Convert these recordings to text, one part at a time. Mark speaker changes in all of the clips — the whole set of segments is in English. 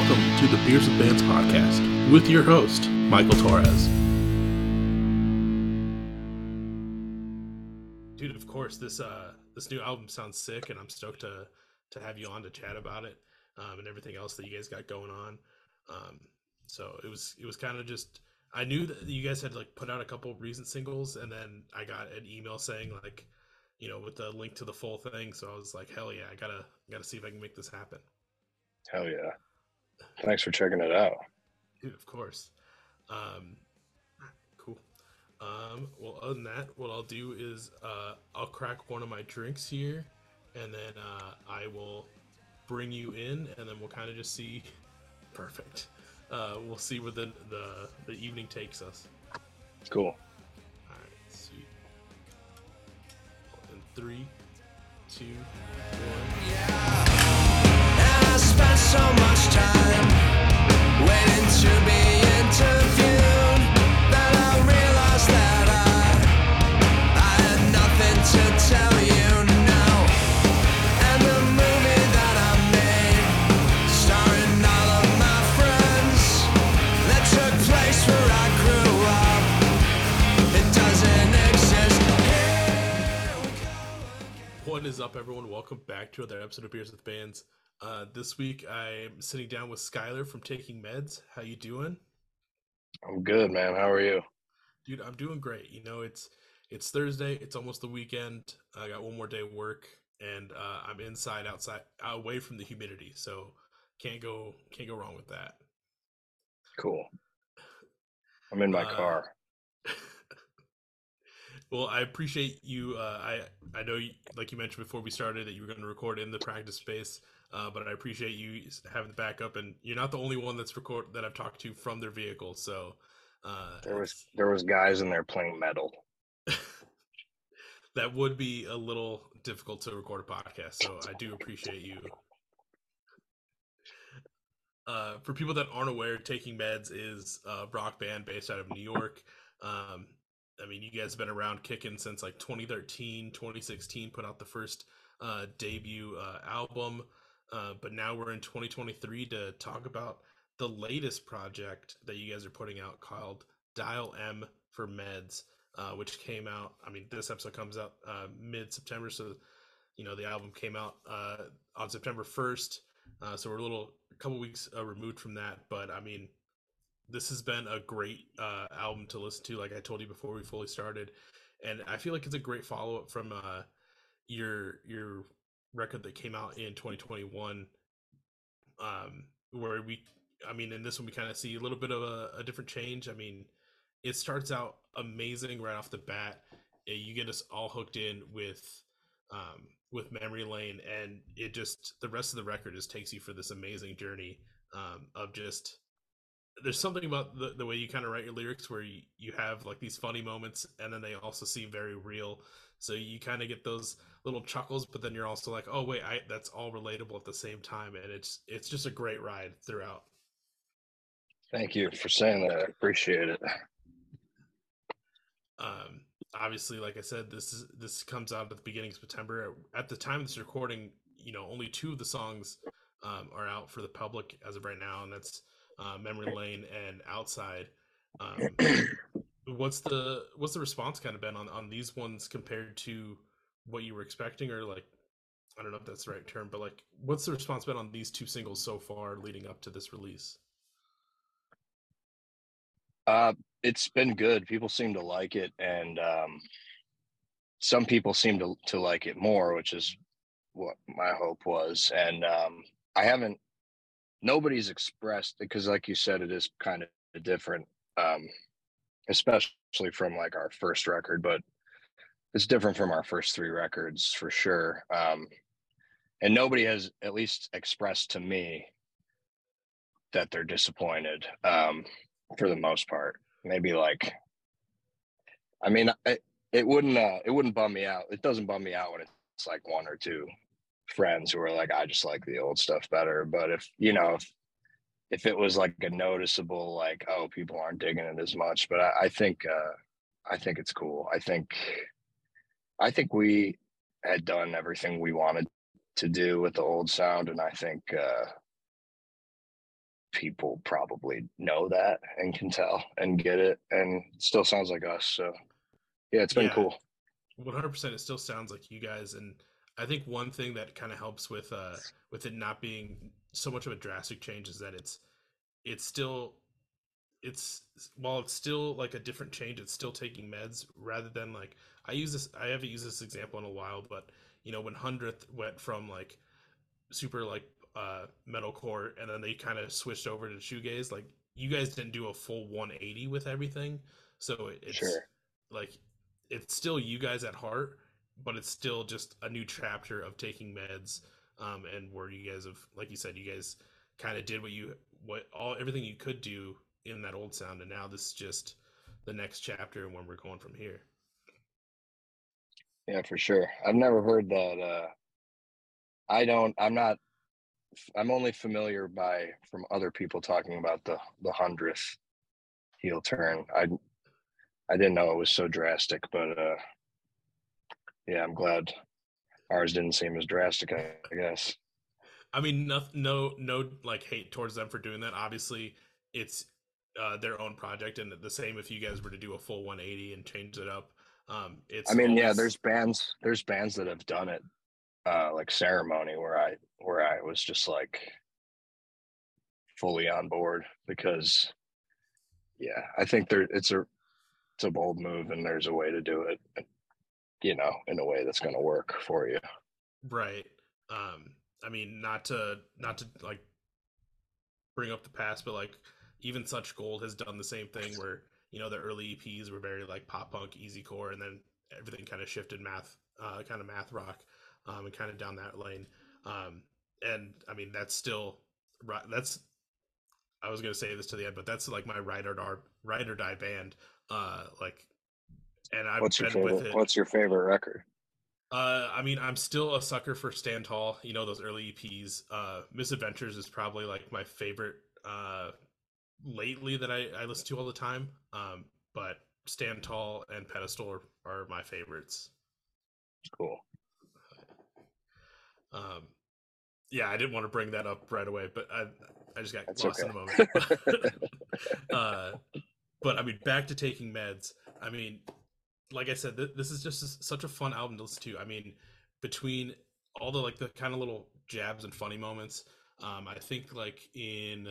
Speaker 1: welcome to the Beers with Bands podcast with your host, Michael Torres. Dude, of course, this new album sounds sick, and I'm stoked to have you on to chat about it and everything else that you guys got going on. So it was kind of just, I knew that you guys had like put out a couple recent singles, and then I got an email saying like, you know, with the link to the full thing. So I was like, hell yeah, I gotta see if I can make this happen.
Speaker 2: Hell yeah. Thanks for checking it out.
Speaker 1: Dude, of course. Cool. Well, other than that, what I'll do is I'll crack one of my drinks here, and then I will bring you in, and then we'll kind of just see. Perfect. We'll see where the evening takes us.
Speaker 2: Cool.
Speaker 1: All right, sweet. In 3, 2, 1.
Speaker 3: I spent so much time waiting to be interviewed that I realized that I had nothing to tell you now. And the movie that I made, starring all of my friends, that took place where I grew up, it doesn't exist. Here we go again.
Speaker 1: What is up, everyone? Welcome back to another episode of Beers with Bands. This week I'm sitting down with Skylar from Taking Meds. How you doing?
Speaker 2: I'm good, man. How are you?
Speaker 1: Dude, I'm doing great. You know, it's Thursday. It's almost the weekend. I got one more day of work, and I'm outside, away from the humidity. So can't go wrong with that.
Speaker 2: Cool. I'm in my car.
Speaker 1: Well, I appreciate you. I know, like you mentioned before we started, that you were going to record in the practice space. But I appreciate you having the backup, and you're not the only one that I've talked to from their vehicle. So
Speaker 2: There was guys in there playing metal.
Speaker 1: that would be a little difficult to record a podcast. So I do appreciate you. For people that aren't aware, Taking Meds is a rock band based out of New York. I mean, you guys have been around kicking since like 2013, 2016, put out the first debut album. But now we're in 2023 to talk about the latest project that you guys are putting out called Dial M for Meds, which came out, I mean, this episode comes out mid-September. So, you know, the album came out on September 1st. So we're a couple weeks removed from that. But I mean, this has been a great album to listen to, like I told you before we fully started. And I feel like it's a great follow-up from your record that came out in 2021, where in this one we kind of see a little bit of a different change. I mean, it starts out amazing right off the bat. You get us all hooked in with Memory Lane, and it just, the rest of the record just takes you for this amazing journey of just, there's something about the way you kind of write your lyrics where you have like these funny moments, and then they also seem very real. So you kind of get those little chuckles, but then you're also like, oh wait, that's all relatable at the same time. And it's just a great ride throughout.
Speaker 2: Thank you for saying that. I appreciate it.
Speaker 1: Obviously, like I said, this comes out at the beginning of September. At the time of this recording, you know, only 2 of the songs are out for the public as of right now, and that's Memory Lane and Outside. What's the response kind of been on these ones compared to what you were expecting, or like, I don't know if that's the right term, but like, what's the response been on these 2 singles so far leading up to this release?
Speaker 2: It's been good. People seem to like it, and some people seem to like it more, which is what my hope was. And nobody's expressed, because like you said, it is kind of different, especially from like our first record, but it's different from our first 3 records for sure. And nobody has at least expressed to me that they're disappointed, for the most part. Maybe like, I mean, it wouldn't bum me out. It doesn't bum me out when it's like 1 or 2 friends who are like, I just like the old stuff better. But if it was like a noticeable, like, oh, people aren't digging it as much, but I think it's cool. I think we had done everything we wanted to do with the old sound, and I think people probably know that and can tell and get it, and it still sounds like us. So yeah, it's been
Speaker 1: Yeah,
Speaker 2: cool.
Speaker 1: 100%. It still sounds like you guys, and I think one thing that kind of helps with it not being so much of a drastic change is that it's still it's while it's still like a different change, it's still taking meds rather than like I haven't used this example in a while, but when 100th went from like super like metalcore and then they kind of switched over to shoegaze, like you guys didn't do a full 180 with everything, so it's
Speaker 2: Sure.
Speaker 1: like it's still you guys at heart, but it's still just a new chapter of taking meds, and where you guys have, like you said, you guys kind of did what all everything you could do in that old sound, and now this is just the next chapter and where we're going from here.
Speaker 2: Yeah, for sure. I've never heard that. I'm only familiar from other people talking about the 100th heel turn. I didn't know it was so drastic, but yeah, I'm glad ours didn't seem as drastic, I guess.
Speaker 1: I mean, no like hate towards them for doing that. Obviously, it's their own project, and the same if you guys were to do a full 180 and change it up.
Speaker 2: I
Speaker 1: It's
Speaker 2: mean, yeah,
Speaker 1: always
Speaker 2: there's bands that have done it, like Ceremony, where I was just like fully on board because yeah, I think it's a bold move and there's a way to do it, in a way that's going to work for you.
Speaker 1: right. I mean, not to like bring up the past, but like even Such Gold has done the same thing where the early EPs were very like pop punk, easy core, and then everything kind of shifted kind of math rock, and kind of down that lane. And I mean that's I was gonna say this to the end, but that's like my ride or die band. Like, and I've been with it.
Speaker 2: What's your favorite record?
Speaker 1: I mean, I'm still a sucker for Stand Tall. Those early EPs. Misadventures is probably like my favorite lately that I listen to all the time. But Stand Tall and Pedestal are my favorites.
Speaker 2: Cool.
Speaker 1: Um, yeah, I didn't want to bring that up right away, but I just got
Speaker 2: That's
Speaker 1: lost
Speaker 2: okay.
Speaker 1: in a moment. But I mean, back to Taking Meds. I mean, like I said, this is just such a fun album to listen to. I mean, between all the like the kind of little jabs and funny moments, I think like in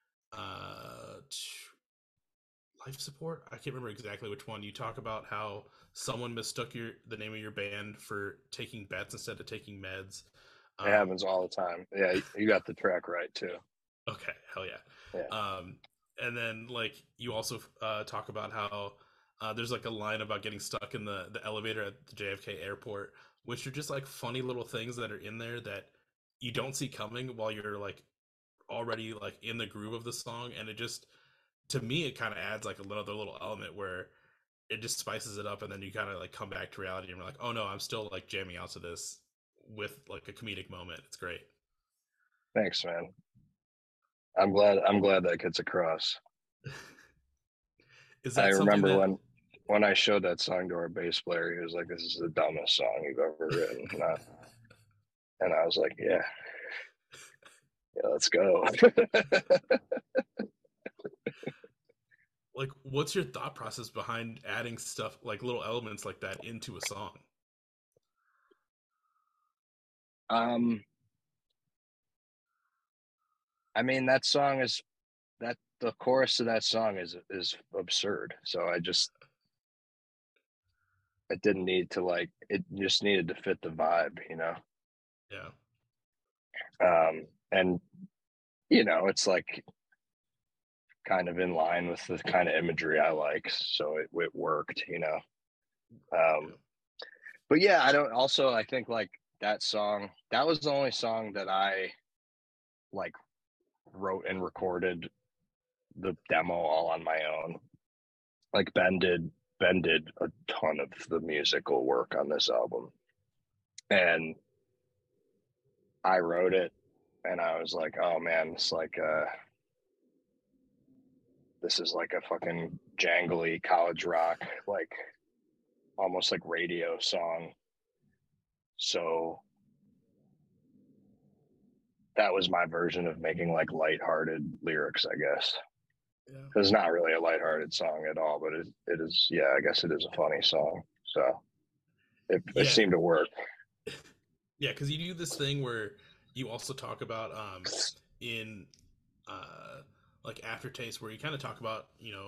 Speaker 1: Life Support, I can't remember exactly which one. You talk about how someone mistook the name of your band for Taking Bets instead of Taking Meds.
Speaker 2: It happens all the time. Yeah, you got the track right too.
Speaker 1: Okay, hell yeah.
Speaker 2: Yeah.
Speaker 1: And then like you also talk about how there's like a line about getting stuck in the elevator at the JFK airport, which are just like funny little things that are in there that you don't see coming while you're like already like in the groove of the song, and it just, to me, it kind of adds like another little element where it just spices it up, and then you kind of like come back to reality and you're like, oh no, I'm still like jamming out to this with like a comedic moment. It's great.
Speaker 2: Thanks, man. I'm glad that gets across.
Speaker 1: Is
Speaker 2: I
Speaker 1: that something
Speaker 2: remember
Speaker 1: that
Speaker 2: when I showed that song to our bass player, he was like, "This is the dumbest song you've ever written." And I was like, "Yeah, let's go."
Speaker 1: like what's your thought process behind adding stuff like little elements like that into a song?
Speaker 2: I mean, the chorus to that song is absurd. So it didn't need to it just needed to fit the vibe,
Speaker 1: Yeah.
Speaker 2: And it's like kind of in line with the kind of imagery I like, so it worked,
Speaker 1: Yeah.
Speaker 2: But yeah, I think like that song, that was the only song that I like wrote and recorded the demo all on my own. Like Ben did a ton of the musical work on this album, and I wrote it, and I was like, oh man, this is like a fucking jangly college rock, like almost like radio song. So that was my version of making like lighthearted lyrics, I guess.
Speaker 1: Yeah.
Speaker 2: It's not really a lighthearted song at all, but it is. Yeah, I guess it is a funny song. So it
Speaker 1: Yeah.
Speaker 2: seemed to work.
Speaker 1: Yeah, because you do this thing where you also talk about in like Aftertaste, where you kind of talk about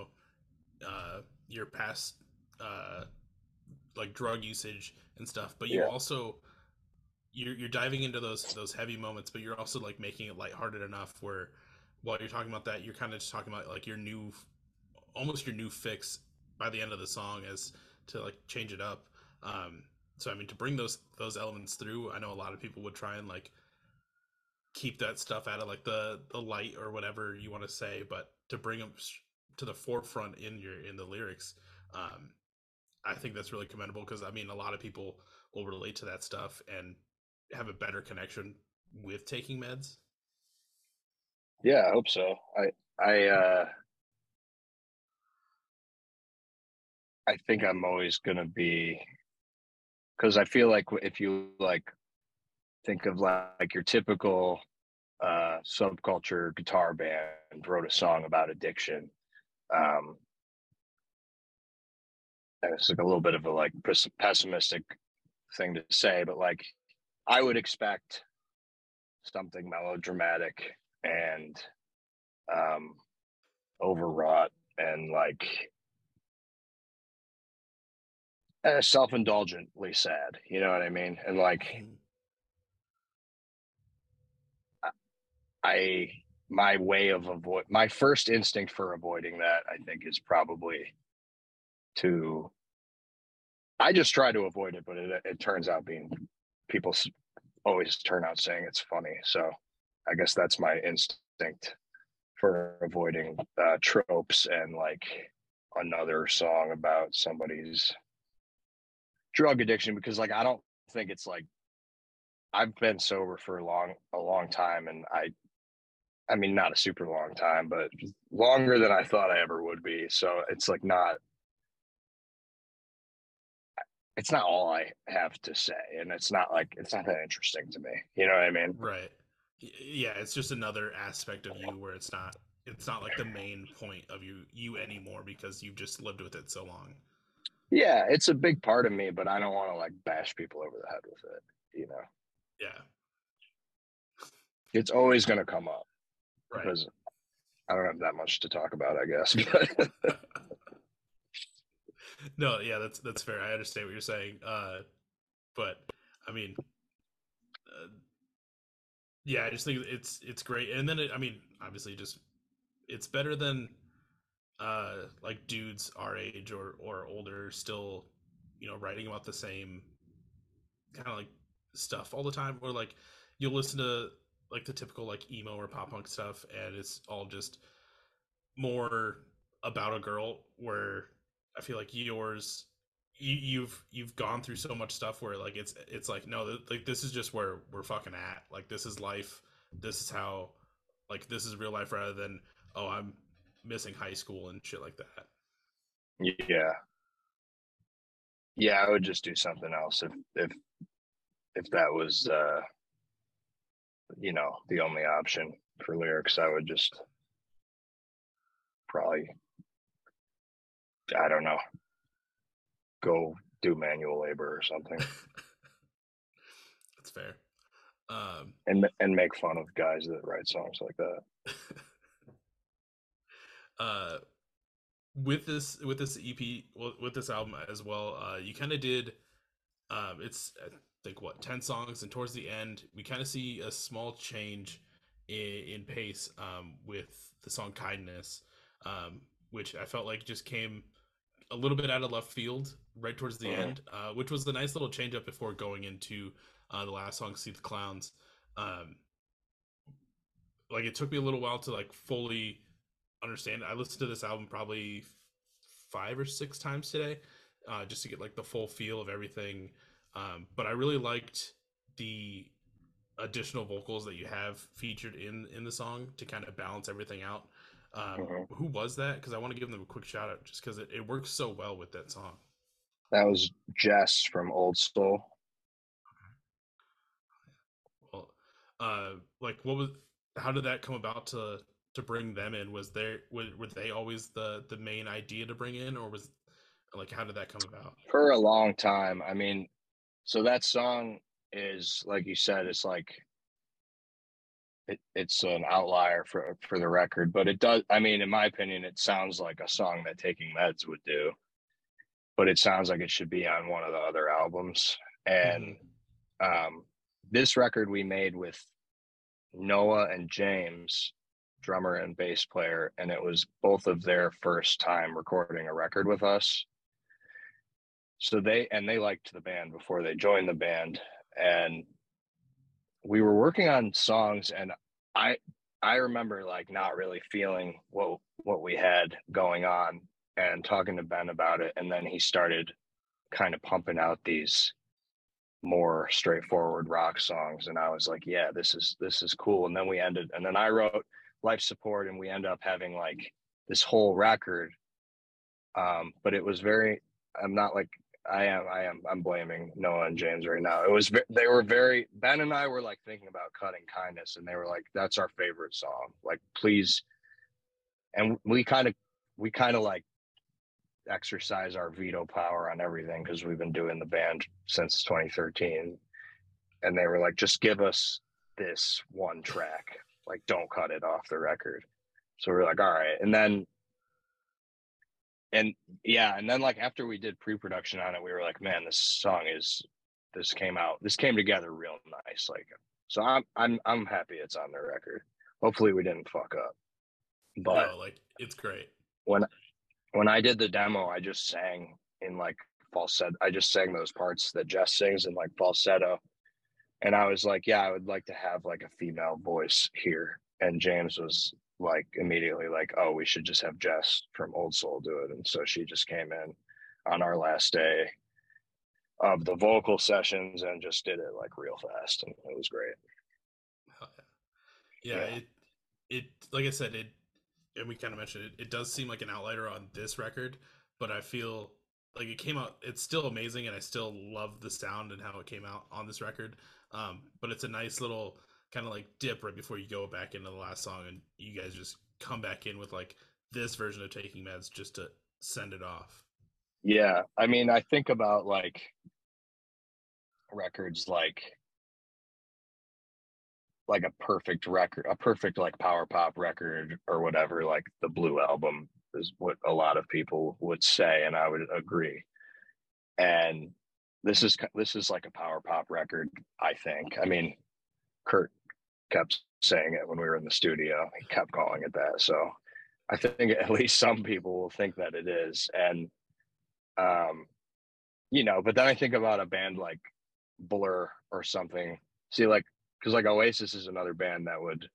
Speaker 1: your past like drug usage and stuff, but you
Speaker 2: Yeah.
Speaker 1: also you're diving into those heavy moments, but you're also like making it lighthearted enough where while you're talking about that, you're kind of just talking about like almost your new fix by the end of the song as to like change it up. So I mean, to bring those elements through, I know a lot of people would try and like keep that stuff out of like the light or whatever you want to say, but to bring them to the forefront in the lyrics, I think that's really commendable because I mean, a lot of people will relate to that stuff and have a better connection with taking meds.
Speaker 2: Yeah, I hope so. I think I'm always gonna be, because I feel like if you like think of like your typical subculture guitar band wrote a song about addiction, and it's like a little bit of a like pessimistic thing to say, but like I would expect something melodramatic and overwrought and like self-indulgently sad, you know what I mean? And like my way of my first instinct for avoiding that, I think, is probably to I just try to avoid it, but it turns out being people always turn out saying it's funny. So I guess that's my instinct for avoiding tropes and like another song about somebody's drug addiction, because like I don't think it's like I've been sober for a long time, and I mean not a super long time, but longer than I thought I ever would be. So it's like it's not all I have to say, and it's not that interesting to me. You know what I mean?
Speaker 1: Right. Yeah, it's just another aspect of you where it's not like the main point of you anymore because you've just lived with it so long.
Speaker 2: Yeah, it's a big part of me, but I don't want to like bash people over the head with it. You know?
Speaker 1: Yeah.
Speaker 2: It's always going to come up,
Speaker 1: Right.
Speaker 2: because I don't have that much to talk about, I guess.
Speaker 1: No, yeah, that's fair. I understand what you're saying. But I mean, yeah, I just think it's great. And then I mean, obviously, just it's better than like dudes our age or older still, writing about the same kind of like stuff all the time. Or like you'll listen to like the typical like emo or pop punk stuff, and it's all just more about a girl. Where I feel like you've gone through so much stuff where like it's like no, like this is just where we're fucking at. Like this is life. This is how, like this is real life, rather than oh I'm missing high school and shit like that.
Speaker 2: Yeah, I would just do something else if that was the only option for lyrics. I would just probably, I don't know, go do manual labor or something.
Speaker 1: That's fair.
Speaker 2: And make fun of guys that write songs like that.
Speaker 1: With this EP, with this album as well, you kind of did. It's I think 10 songs, and towards the end, we kind of see a small change in pace with the song "Kindness," which I felt like just came a little bit out of left field right towards the end, which was the nice little change up before going into the last song, "See the Clowns." Like it took me a little while to like fully understand it. I listened to this album probably 5 or 6 times today, just to get like the full feel of everything. But I really liked the additional vocals that you have featured in the song to kind of balance everything out. Who was that? Because I want to give them a quick shout out, just because it works so well with that song.
Speaker 2: That was Jess from Old Soul.
Speaker 1: Well, Like how did that come about to bring them in? Were they always the main idea to bring in, or was like how did that come about?
Speaker 2: For a long time. I mean, so that song is like you said, it's like it's an outlier for the record, but it does. I mean, in my opinion, it sounds like a song that Taking Meds would do, but it sounds like it should be on one of the other albums. And
Speaker 1: Mm-hmm.
Speaker 2: this record we made with Noah and James, drummer and bass player, and it was both of their first time recording a record with us. So they liked the band before they joined the band, and we were working on songs, and I I remember like not really feeling what we had going on, and talking to Ben about it, and then he started kind of pumping out these more straightforward rock songs, and I was like, yeah, this is cool. And then I wrote Life Support, and we end up having like this whole record. But it was very, I'm not like I'm blaming Noah and James right now. It was they were very, Ben and I were like thinking about cutting Kindness, and they were like, that's our favorite song, like please. And we kind of like exercise our veto power on everything because we've been doing the band since 2013, and they were like, just give us this one track, like don't cut it off the record. So we are like, all right. And yeah, and then like after we did pre-production on it, we were like, man, this came together real nice. Like, so I'm happy it's on the record. Hopefully we didn't fuck up. But
Speaker 1: No, like it's great.
Speaker 2: when I did the demo, I just sang in like falsetto. I just sang those parts that Jess sings in like falsetto. And I was like, yeah, I would like to have like a female voice here. And James was like immediately like, oh, we should just have Jess from Old Soul do it. And so she just came in on our last day of the vocal sessions and just did it like real fast. And it was great.
Speaker 1: Yeah, it like I said, it and we kind of mentioned it does seem like an outlier on this record, but I feel like it came out, it's still amazing, and I still love the sound and how it came out on this record. But it's a nice little kind of like dip right before you go back into the last song, and you guys just come back in with like this version of Taking Meds just to send it off.
Speaker 2: Yeah. I mean, I think about like records like a perfect record, a perfect like power pop record or whatever, like the Blue Album is what a lot of people would say, and I would agree. And this is like a power pop record, I think. I mean, Kurt kept saying it when we were in the studio. He kept calling it that. So I think at least some people will think that it is. And but then I think about a band like Blur or something. See, like, because like Oasis is another band that would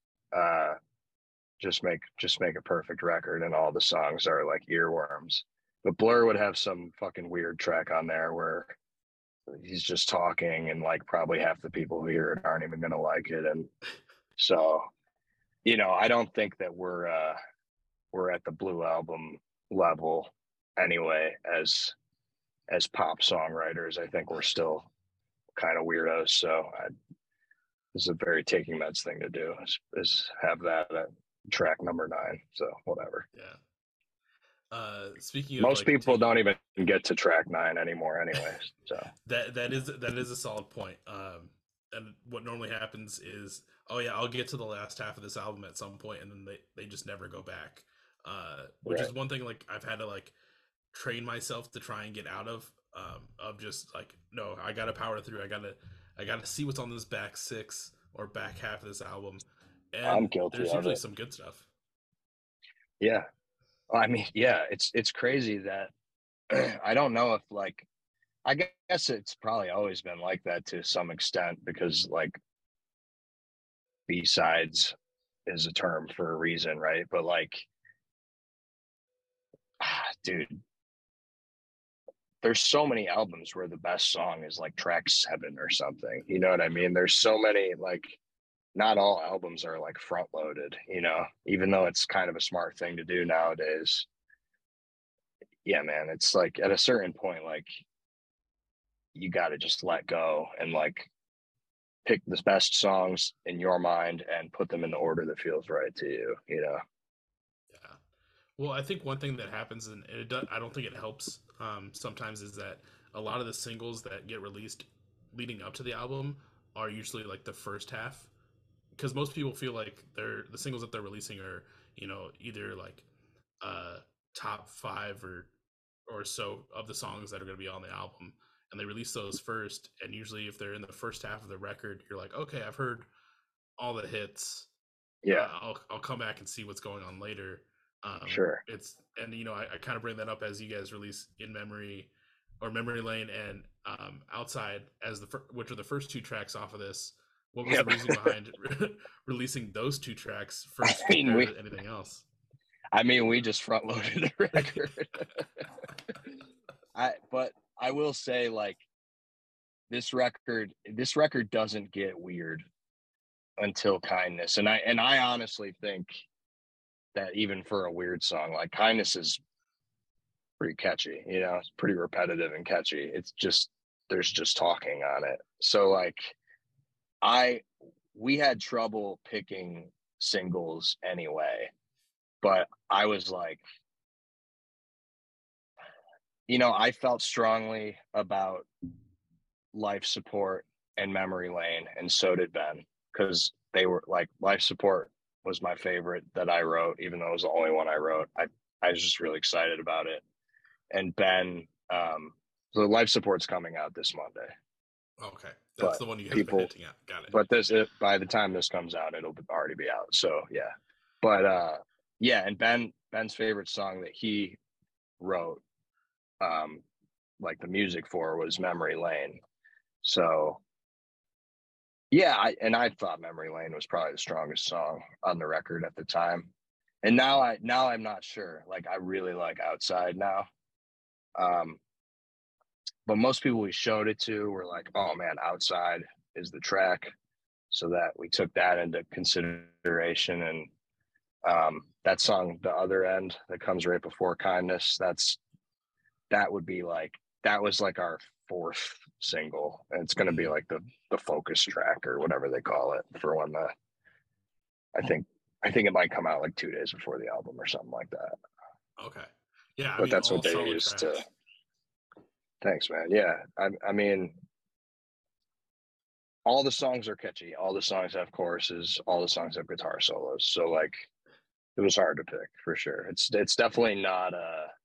Speaker 2: just make a perfect record, and all the songs are like earworms. But Blur would have some fucking weird track on there where he's just talking, and like probably half the people who hear it aren't even gonna like it. And so, I don't think that we're at the Blue Album level anyway as pop songwriters. I think we're still kind of weirdos. So this is a very Taking Meds thing to do, is have that at track number 9. So whatever.
Speaker 1: Yeah. Speaking of
Speaker 2: Most
Speaker 1: like
Speaker 2: people don't even get to track 9 anymore anyway. So
Speaker 1: that is a solid point. And what normally happens is, oh yeah, I'll get to the last half of this album at some point, and then they just never go back. Which
Speaker 2: right.
Speaker 1: is one thing like I've had to like train myself to try and get out of just like, no, I gotta power through. I gotta see what's on this back 6 or back half of this album. And
Speaker 2: I'm guilty
Speaker 1: there's
Speaker 2: of
Speaker 1: usually
Speaker 2: it.
Speaker 1: some good stuff.
Speaker 2: Yeah. I mean, yeah, it's crazy that I don't know if like, I guess it's probably always been like that to some extent, because like B-sides is a term for a reason, right? But like, dude, there's so many albums where the best song is like track 7 or something. You know what I mean? There's so many, like, not all albums are like front loaded, even though it's kind of a smart thing to do nowadays. Yeah, man, it's like at a certain point, like, you got to just let go and like pick the best songs in your mind and put them in the order that feels right to you, you know?
Speaker 1: Yeah. Well, I think one thing that happens, and I don't think it helps sometimes, is that a lot of the singles that get released leading up to the album are usually like the first half, because most people feel like the singles that they're releasing are, either like uh top five or so of the songs that are going to be on the album, and they release those first. And usually, if they're in the first half of the record, you're like, okay, I've heard all the hits.
Speaker 2: Yeah,
Speaker 1: I'll come back and see what's going on later.
Speaker 2: sure.
Speaker 1: It's and I kind of bring that up as you guys release In Memory or Memory Lane and Outside as which are the first two tracks off of this. What was the
Speaker 2: Yep.
Speaker 1: reasoning behind releasing those two tracks
Speaker 2: I
Speaker 1: first
Speaker 2: mean,
Speaker 1: compared to anything else?
Speaker 2: we just front loaded the record. But I will say, like, this record doesn't get weird until Kindness. And I honestly think that even for a weird song, like Kindness is pretty catchy, you know, it's pretty repetitive and catchy. It's just, there's just talking on it. So like we had trouble picking singles anyway, but I was like, you know, I felt strongly about Life Support and Memory Lane, and so did Ben, because they were like, Life Support was my favorite that I wrote, even though it was the only one I wrote. I was just really excited about it. And Ben, so Life Support's coming out this Monday.
Speaker 1: Okay, that's
Speaker 2: But
Speaker 1: the one you guys have been
Speaker 2: people,
Speaker 1: hinting at. Got it.
Speaker 2: but by the time this comes out, it'll already be out. So yeah, but yeah, and Ben's favorite song that he wrote, like the music for, was Memory Lane. So yeah, I thought Memory Lane was probably the strongest song on the record at the time. And now I'm not sure. Like, I really like Outside now. But most people we showed it to were like, oh man, Outside is the track. So that we took that into consideration. And that song, The Other End, that comes right before Kindness, that was like our fourth single. And it's gonna be like the focus track or whatever they call it for when I think it might come out like 2 days before the album or something like that.
Speaker 1: Okay, yeah,
Speaker 2: But that's
Speaker 1: all
Speaker 2: what they
Speaker 1: solid
Speaker 2: used
Speaker 1: tracks.
Speaker 2: to. Thanks, man. Yeah, I mean, all the songs are catchy. All the songs have choruses. All the songs have guitar solos. So like, it was hard to pick for sure. It's definitely not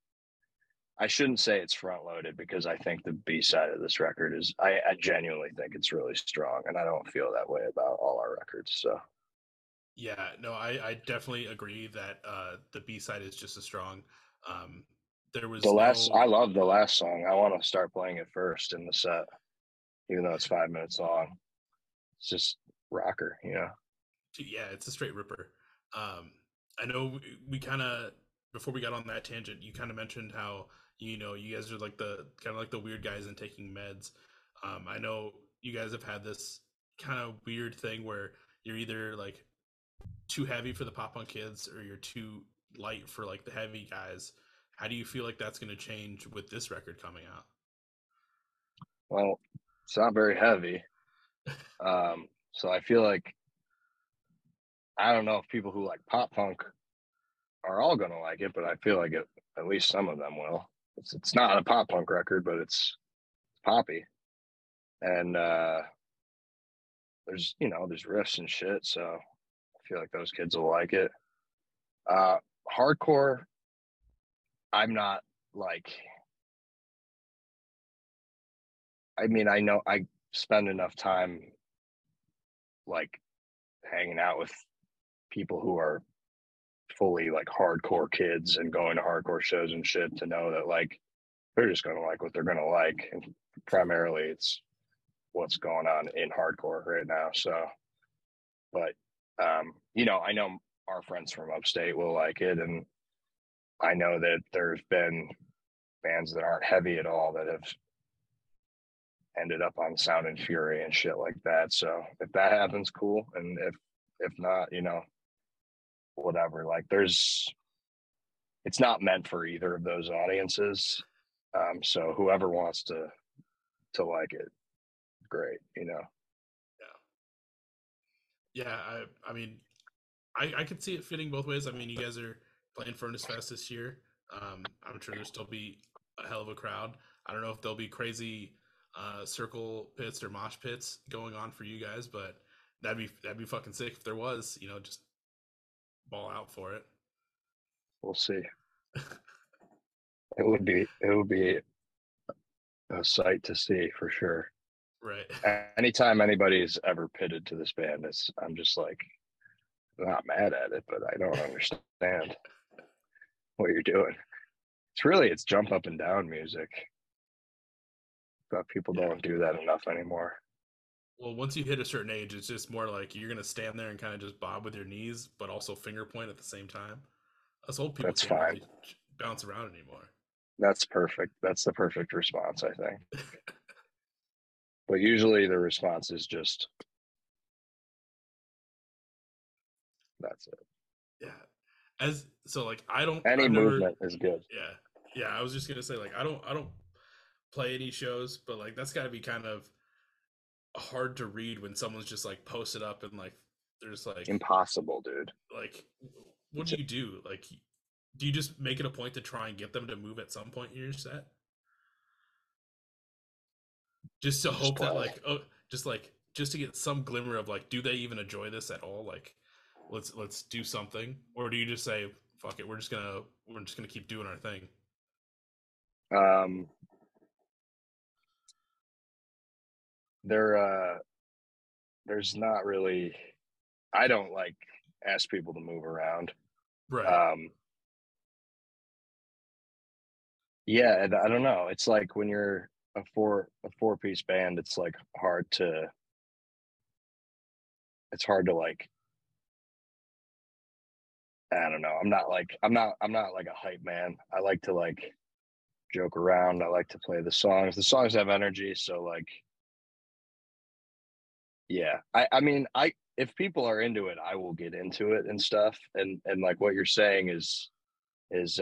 Speaker 2: I shouldn't say it's front loaded, because I think the B side of this record is, I genuinely think it's really strong, and I don't feel that way about all our records. So
Speaker 1: Yeah, no, I definitely agree that the B side is just as strong. There was
Speaker 2: I love the last song. I want to start playing it first in the set, even though it's 5 minutes long. It's just rocker, you know.
Speaker 1: Yeah, it's a straight ripper. I know we kind of, before we got on that tangent, you kind of mentioned how you guys are like the kind of like the weird guys in taking meds. I know you guys have had this kind of weird thing where you're either like too heavy for the pop punk kids or you're too light for like the heavy guys. How do you feel like that's going to change with this record coming out?
Speaker 2: Well, it's not very heavy. So I feel like, I don't know if people who like pop punk are all going to like it, but I feel like at least some of them will. It's not a pop punk record, but it's poppy. And there's riffs and shit, so I feel like those kids will like it. Hardcore, I'm not like, I mean, I know I spend enough time like hanging out with people who are fully like hardcore kids and going to hardcore shows and shit to know that like they're just going to like what they're going to like, and primarily it's what's going on in hardcore right now. So, but I know our friends from upstate will like it, and I know that there's been bands that aren't heavy at all that have ended up on Sound and Fury and shit like that. So if that happens, cool. And if not, whatever. Like, it's not meant for either of those audiences. So whoever wants to like it, great.
Speaker 1: Yeah. Yeah, I mean, I could see it fitting both ways. I mean, you guys are playing Furnace Fest this year. I'm sure there'll still be a hell of a crowd. I don't know if there'll be crazy circle pits or mosh pits going on for you guys, but that'd be fucking sick if there was. You know, just ball out for it.
Speaker 2: We'll see. It would be a sight to see for sure.
Speaker 1: Right.
Speaker 2: Anytime anybody's ever pitted to this band, I'm just like not mad at it, but I don't understand what you're doing. It's jump up and down music, but people
Speaker 1: Yeah.
Speaker 2: don't do that enough anymore.
Speaker 1: Well, once you hit a certain age, it's just more like you're gonna stand there and kind of just bob with your knees, but also finger point at the same time. Us old people
Speaker 2: That's
Speaker 1: can't
Speaker 2: fine.
Speaker 1: really bounce around anymore.
Speaker 2: That's perfect. That's the perfect response, I think. But usually the response is just that's it.
Speaker 1: Yeah. Like
Speaker 2: Any
Speaker 1: I've never
Speaker 2: movement is good.
Speaker 1: yeah, I was just gonna say like I don't play any shows, but like that's gotta be kind of hard to read when someone's just like posted up and like they're just
Speaker 2: Impossible, dude.
Speaker 1: like what
Speaker 2: It's
Speaker 1: do you do? Like do you just make it a point to try and get them to move at some point in your set? Just to
Speaker 2: just
Speaker 1: hope that
Speaker 2: play.
Speaker 1: just to get some glimmer of like do they even enjoy this at all? Like let's do something, or do you just say fuck it, we're just gonna keep doing our thing?
Speaker 2: Um, there, there's not really. I don't like ask people to move around.
Speaker 1: Right.
Speaker 2: Yeah, and I don't know. It's like when you're a four piece band, it's like hard to. It's hard to like. I don't know. I'm not like a hype man. I like to like joke around. I like to play the songs. The songs have energy, so like yeah. I mean, I if people are into it, I will get into it and stuff. And like what you're saying is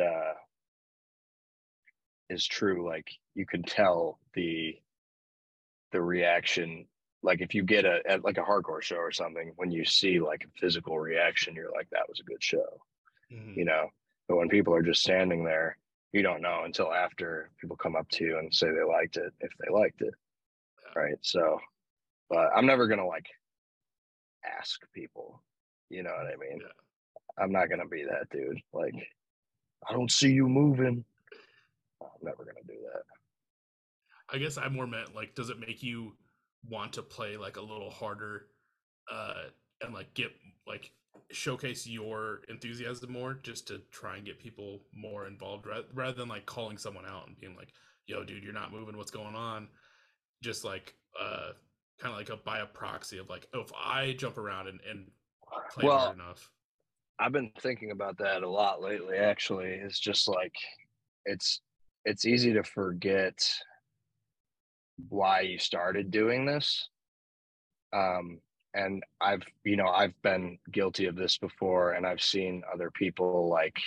Speaker 2: is true. Like you can tell the reaction. Like if you get at like a hardcore show or something, when you see like a physical reaction, you're like, that was a good show,
Speaker 1: Mhm.
Speaker 2: you know. But when people are just standing there, you don't know until after people come up to you and say they liked it, if they liked it,
Speaker 1: Yeah.
Speaker 2: right? So, but I'm never gonna like ask people, you know what I mean?
Speaker 1: Yeah.
Speaker 2: I'm not gonna be that dude. Like, I don't see you moving. I'm never gonna do that.
Speaker 1: I guess I more meant like, does it make you want to play like a little harder, uh, and like get like showcase your enthusiasm more, just to try and get people more involved, rather than like calling someone out and being like, "Yo, dude, you're not moving. What's going on?" Just like kind of like by a proxy of like, oh, if I jump around and play hard
Speaker 2: Well,
Speaker 1: enough.
Speaker 2: I've been thinking about that a lot lately, actually. It's just like it's it's easy to forget why you started doing this. Um, and I've been guilty of this before, and I've seen other people like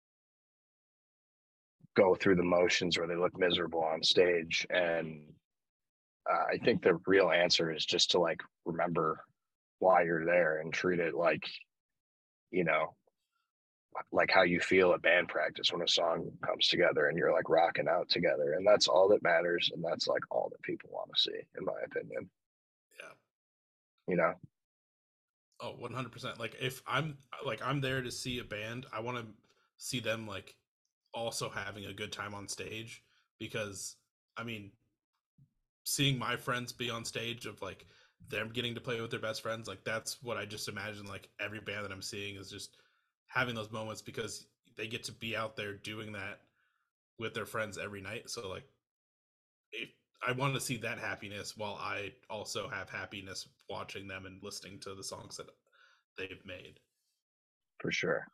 Speaker 2: go through the motions where they look miserable on stage. And I think the real answer is just to like remember why you're there and treat it like, you know, like how you feel at band practice when a song comes together and you're like rocking out together. And that's all that matters. And that's like all that people want to see, in my opinion,
Speaker 1: Yeah.
Speaker 2: you know?
Speaker 1: Oh, 100%. Like if I'm there to see a band, I want to see them like also having a good time on stage, because I mean, seeing my friends be on stage of like them getting to play with their best friends, like that's what I just imagine like every band that I'm seeing is just having those moments, because they get to be out there doing that with their friends every night. So like if I want to see that happiness while I also have happiness watching them and listening to the songs that they've made.
Speaker 2: For sure.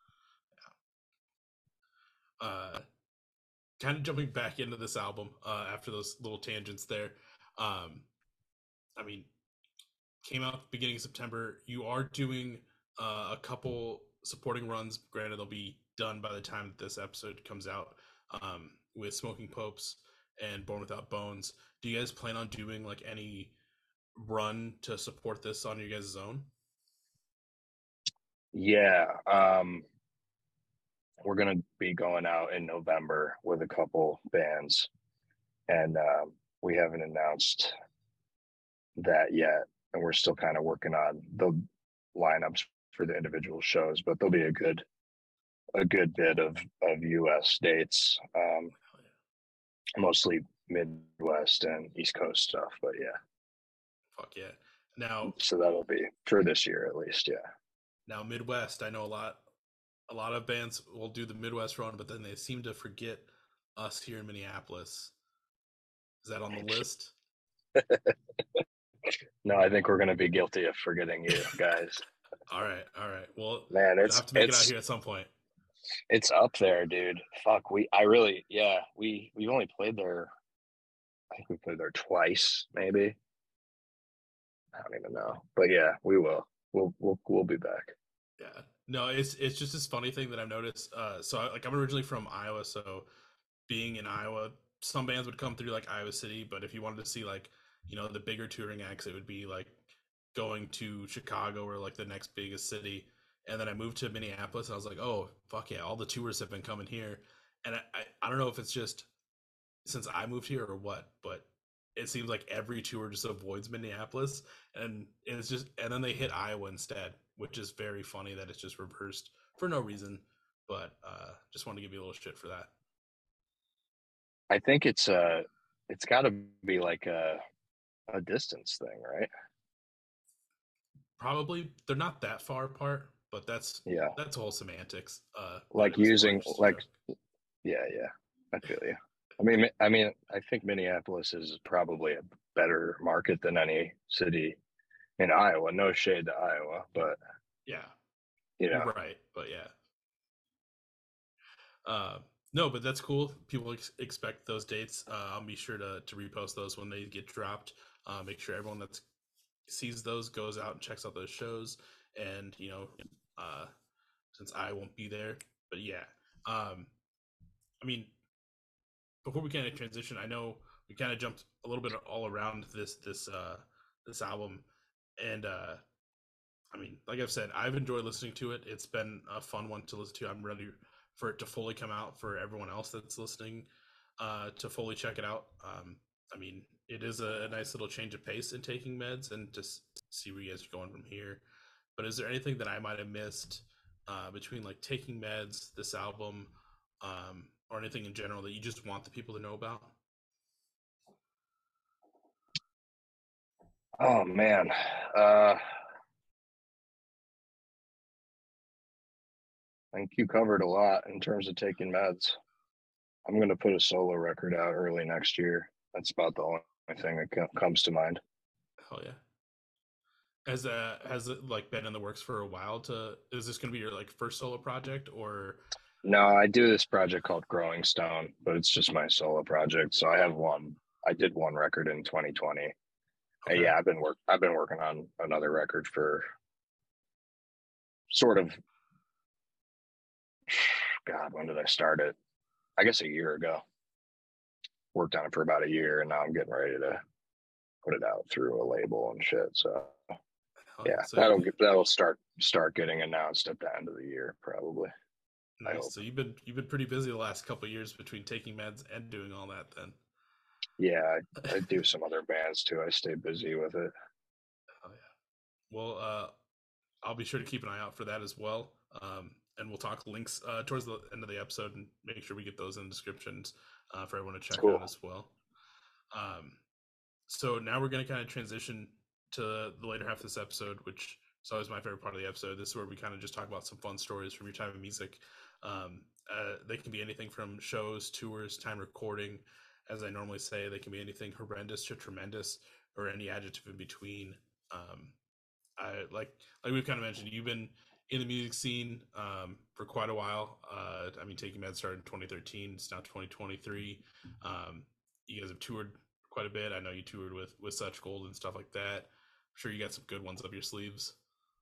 Speaker 1: Uh Kind of jumping back into this album after those little tangents there. Um I mean, came out beginning of September. You are doing a couple supporting runs. Granted, they'll be done by the time that this episode comes out, with Smoking Popes and Born Without Bones. Do you guys plan on doing like any run to support this on your guys' own?
Speaker 2: Yeah, we're gonna be going out in November with a couple bands, and we haven't announced that yet, and we're still kind of working on the lineups for the individual shows. But there'll be a good bit of U.S. dates, mostly Midwest and East Coast stuff. But yeah,
Speaker 1: Fuck yeah. Now,
Speaker 2: so that'll be for this year at least. Yeah.
Speaker 1: now Midwest, I know a lot of bands will do the Midwest run, but then they seem to forget us here in Minneapolis. Is that on the list?
Speaker 2: No, I think we're gonna be guilty of forgetting you guys.
Speaker 1: All right, all right. Well,
Speaker 2: Man,
Speaker 1: you'll have to make it out here at some point.
Speaker 2: it's up there, dude. Fuck, I really, yeah, we've only played there. I think we played there twice, maybe. I don't even know, but yeah, we will. We'll be back.
Speaker 1: Yeah. No, it's just this funny thing that I've noticed. Like I'm originally from Iowa, so being in Iowa, some bands would come through like Iowa City, but if you wanted to see like, the bigger touring acts, it would be like going to Chicago or like the next biggest city. And then I moved to Minneapolis and I was like, oh fuck yeah, all the tours have been coming here. And I don't know if it's just since I moved here or what, but it seems like every tour just avoids Minneapolis and it's just and then they hit Iowa instead, which is very funny that it's just reversed for no reason. But just want to give you a little shit for that.
Speaker 2: I think it's got to be like a distance thing, right?
Speaker 1: Probably they're not that far apart, but
Speaker 2: Yeah,
Speaker 1: that's all semantics. But
Speaker 2: like
Speaker 1: it was a little
Speaker 2: using
Speaker 1: interesting
Speaker 2: like
Speaker 1: joke.
Speaker 2: yeah. I feel you. I think Minneapolis is probably a better market than any city in Iowa. No shade to Iowa, but
Speaker 1: Yeah,
Speaker 2: you know,
Speaker 1: right. But yeah, uh, no, but that's cool. People expect those dates. I'll be sure to repost those when they get dropped. Make sure everyone that sees those goes out and checks out those shows. And uh, since I won't be there, but yeah, I mean, before we kind of transition, I know we kind of jumped a little bit all around this album, and I mean, like I've said, I've enjoyed listening to it. It's been a fun one to listen to. I'm ready for it to fully come out for everyone else that's listening to fully check it out. I mean, it is a nice little change of pace in taking meds and just see where you guys are going from here. But is there anything that I might have missed between like taking meds, this album, or anything in general that you just want the people to know about?
Speaker 2: oh man, uh, I think you covered a lot in terms of taking meds. I'm gonna put a solo record out early next year. That's about the only thing that comes to mind.
Speaker 1: Hell yeah. Has it like been in the works for a while? To is this going to be your like first solo project or?
Speaker 2: No, I do this project called Growing Stone, but it's just my solo project. So I have one. I did one record in 2020. And
Speaker 1: Okay.
Speaker 2: yeah, I've been working on another record for sort of God, when did I start it? I guess a year ago. Worked on it for about a year, and now I'm getting ready to put it out through a label and shit. So
Speaker 1: Hell yeah.
Speaker 2: yeah,
Speaker 1: So
Speaker 2: that'll start getting announced at the end of the year, probably. I
Speaker 1: nice.
Speaker 2: hope.
Speaker 1: So you've been pretty busy the last couple of years between taking meds and doing all that. Then.
Speaker 2: Yeah, I do some other bands too. I stay busy with it.
Speaker 1: Oh yeah. Well, I'll be sure to keep an eye out for that as well. And we'll talk links towards the end of the episode and make sure we get those in the descriptions for everyone to
Speaker 2: It's
Speaker 1: check
Speaker 2: cool.
Speaker 1: out as well. Um, so now we're going to kind of transition to the later half of this episode, which is always my favorite part of the episode. This is where we kind of just talk about some fun stories from your time in music. They can be anything from shows, tours, time recording. As I normally say, they can be anything horrendous to tremendous or any adjective in between. I like we've kind of mentioned, you've been in the music scene for quite a while. I mean, Taking Med started in 2013. It's now 2023. You guys have toured quite a bit. I know you toured with Such Gold and stuff like that. I'm sure you got some good ones up your sleeves.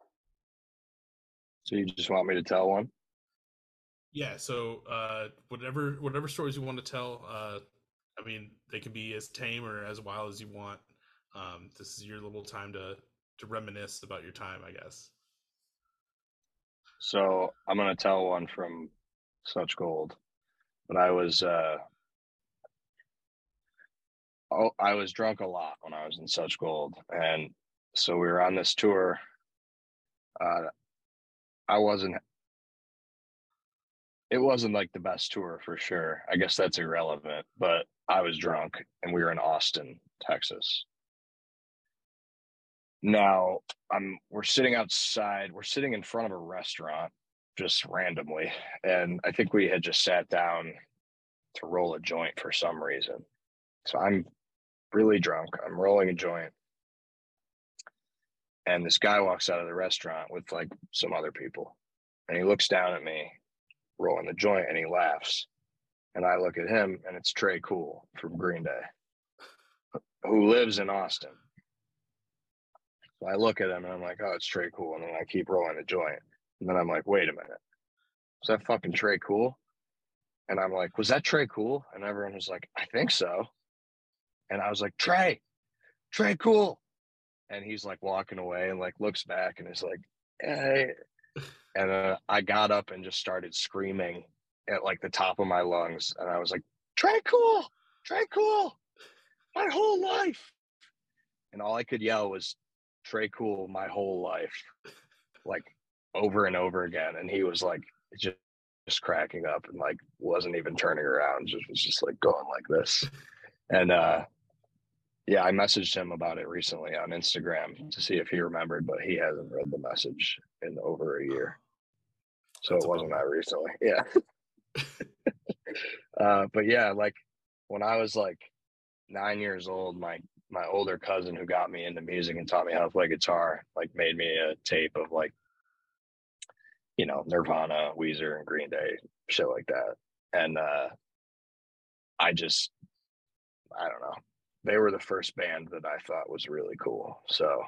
Speaker 2: So you just want me to tell one?
Speaker 1: Yeah. So whatever stories you want to tell. I mean, they can be as tame or as wild as you want. This is your little time to reminisce about your time, I guess.
Speaker 2: So I'm gonna tell one from Such Gold. But I was drunk a lot when I was in Such Gold, and so we were on this tour. Uh, I wasn't. It wasn't like the best tour for sure. I guess that's irrelevant. But I was drunk, and we were in Austin, Texas. Now we're sitting outside. We're sitting in front of a restaurant, just randomly, and I think we had just sat down to roll a joint for some reason. So I'm really drunk. I'm rolling a joint, and this guy walks out of the restaurant with like some other people, and he looks down at me rolling the joint, and he laughs, and I look at him, and it's Trey Cool from Green Day, who lives in Austin. So I look at him, and I'm like, oh, it's Trey Cool, and then I keep rolling the joint, and then I'm like, wait a minute, was that fucking Trey Cool? And I'm like, was that Trey Cool? And everyone was like, I think so. And I was like, Trey Cool. And he's like walking away and like looks back and is like, hey. And I got up and just started screaming at like the top of my lungs. And I was like, Trey Cool, my whole life. And all I could yell was Trey Cool, my whole life, like over and over again. And he was like, just cracking up and like wasn't even turning around, just was just like going like this. And yeah, I messaged him about it recently on Instagram to see if he remembered, but he hasn't read the message in over a year. So it wasn't that recently. Yeah. But yeah, like when I was like 9 years old, my older cousin who got me into music and taught me how to play guitar, like made me a tape of like, you know, Nirvana, Weezer, and Green Day, shit like that. And I don't know. They were the first band that I thought was really cool. So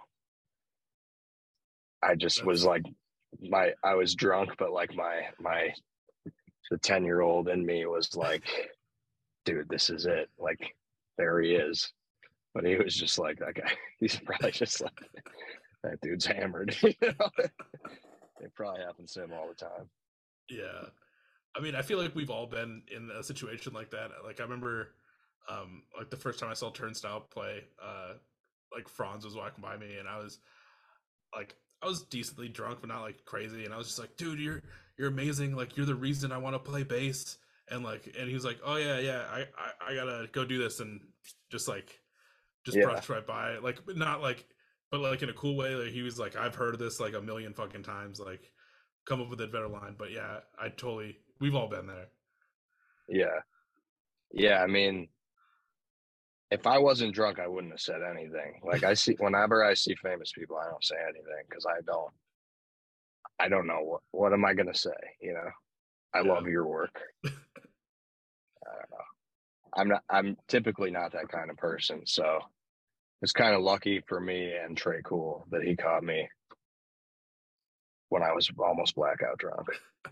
Speaker 2: I just was like, I was drunk, but like the 10-year-old in me was like, dude, this is it. Like, there he is. But he was just like, that guy, he's probably just like, that dude's hammered. You know? It probably happens to him all the time.
Speaker 1: Yeah. I mean, I feel like we've all been in a situation like that. Like I remember like the first time I saw Turnstile play, like Franz was walking by me and I was decently drunk but not like crazy, and I was just like, dude, you're amazing, like you're the reason I want to play bass. And he was like, oh yeah, I gotta go do this, and just brushed right by it, like not like, but like in a cool way. Like he was like, I've heard this like a million fucking times, like come up with a better line. But yeah, we've all been there.
Speaker 2: Yeah, I mean, if I wasn't drunk, I wouldn't have said anything. Like whenever I see famous people, I don't say anything because I don't know what am I gonna say, you know? I love your work. I don't know. I'm typically not that kind of person, so it's kind of lucky for me and Trey Cool that he caught me when I was almost blackout drunk.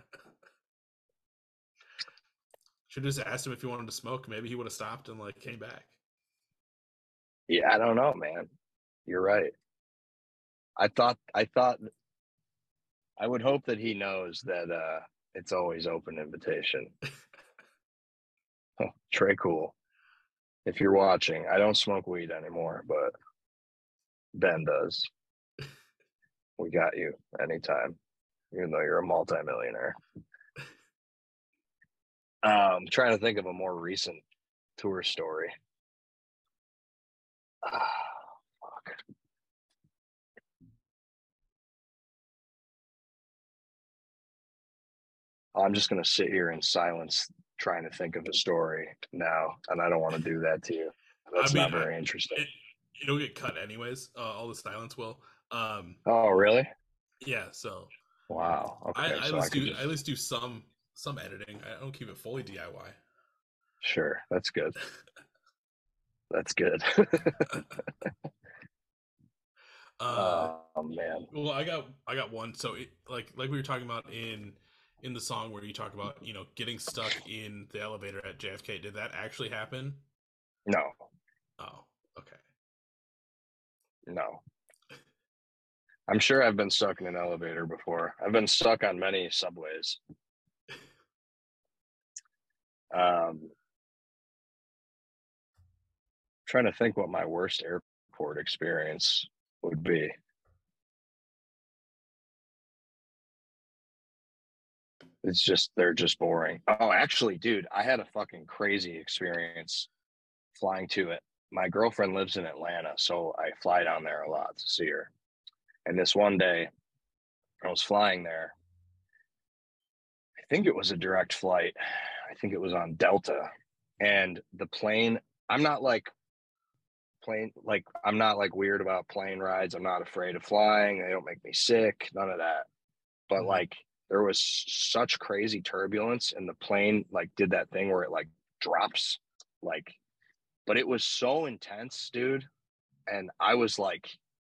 Speaker 1: Should have just asked him if he wanted to smoke. Maybe he would have stopped and like came back.
Speaker 2: Yeah, I don't know, man. You're right. I thought I would hope that he knows that it's always open invitation. Trey Cool, if you're watching, I don't smoke weed anymore, but Ben does. We got you anytime, even though you're a multimillionaire. I'm trying to think of a more recent tour story. Fuck. I'm just going to sit here in silence trying to think of a story now, and I don't want to do that to you. That's not very interesting.
Speaker 1: It'll get cut anyways. All the silence will.
Speaker 2: Oh, really?
Speaker 1: Yeah. So.
Speaker 2: Wow. Okay.
Speaker 1: I at least do some editing. I don't keep it fully DIY.
Speaker 2: Sure, that's good. That's good. Oh man.
Speaker 1: Well, I got one. So like we were talking about in the song where you talk about, you know, getting stuck in the elevator at JFK. Did that actually happen?
Speaker 2: No.
Speaker 1: Oh, okay.
Speaker 2: No. I'm sure I've been stuck in an elevator before. I've been stuck on many subways. Trying to think what my worst airport experience would be. It's just, they're just boring. Oh, actually, dude, I had a fucking crazy experience flying to it. My girlfriend lives in Atlanta, so I fly down there a lot to see her. And this one day, I was flying there. I think it was a direct flight. I think it was on Delta. And the plane, I'm not like I'm not like weird about plane rides. I'm not afraid of flying. They don't make me sick, none of that. But like there was such crazy turbulence and the plane like did that thing where it like drops like, but it was so intense, dude. And I was like,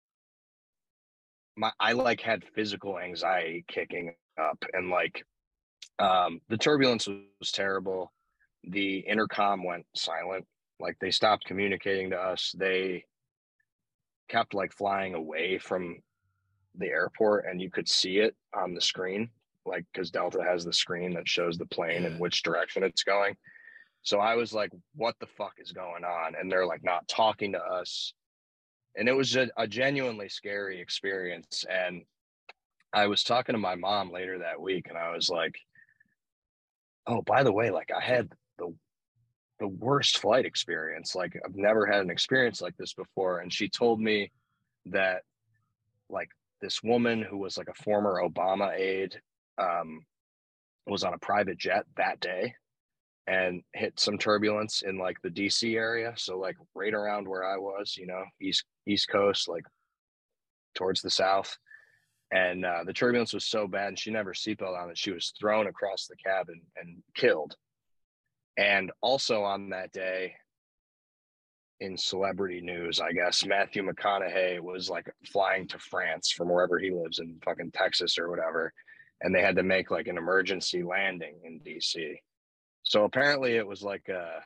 Speaker 2: I like had physical anxiety kicking up, and like the turbulence was terrible. The intercom went silent. Like they stopped communicating to us. They kept like flying away from the airport, and you could see it on the screen, like because Delta has the screen that shows the plane and which direction it's going. So I was like, what the fuck is going on? And they're like not talking to us. And it was a genuinely scary experience. And I was talking to my mom later that week, and I was like, oh, by the way, like I had the worst flight experience. Like I've never had an experience like this before. And she told me that like this woman who was like a former Obama aide was on a private jet that day and hit some turbulence in like the DC area. So like right around where I was, you know, East Coast, like towards the south. And the turbulence was so bad, and she never seatbelt on that she was thrown across the cabin and killed. And also on that day, in celebrity news, I guess, Matthew McConaughey was like flying to France from wherever he lives in fucking Texas or whatever. And they had to make like an emergency landing in DC. So apparently it was like a